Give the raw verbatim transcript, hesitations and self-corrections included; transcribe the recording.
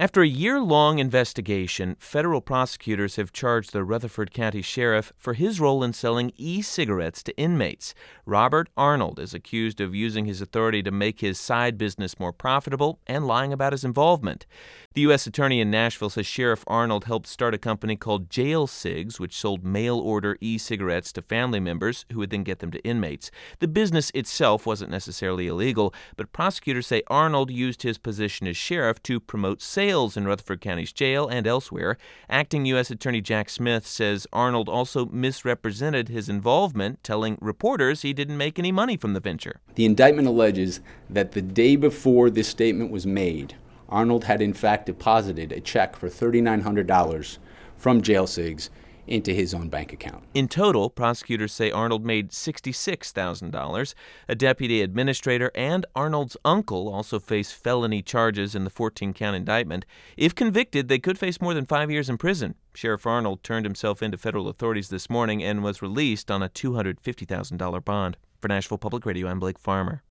After a year-long investigation, federal prosecutors have charged the Rutherford County Sheriff for his role in selling e-cigarettes to inmates. Robert Arnold is accused of using his authority to make his side business more profitable and lying about his involvement. The U S Attorney in Nashville says Sheriff Arnold helped start a company called Jail Cigs, which sold mail-order e-cigarettes to family members who would then get them to inmates. The business itself wasn't necessarily illegal, but prosecutors say Arnold used his position as sheriff to promote sales in Rutherford County's jail and elsewhere. Acting U S Attorney Jack Smith says Arnold also misrepresented his involvement, telling reporters he didn't make any money from the venture. The indictment alleges that the day before this statement was made, Arnold had in fact deposited a check for three thousand nine hundred dollars from Jail Cigs into his own bank account. In total, prosecutors say Arnold made sixty-six thousand dollars. A deputy administrator and Arnold's uncle also face felony charges in the fourteen-count indictment. If convicted, they could face more than five years in prison. Sheriff Arnold turned himself into federal authorities this morning and was released on a two hundred fifty thousand dollars bond. For Nashville Public Radio, I'm Blake Farmer.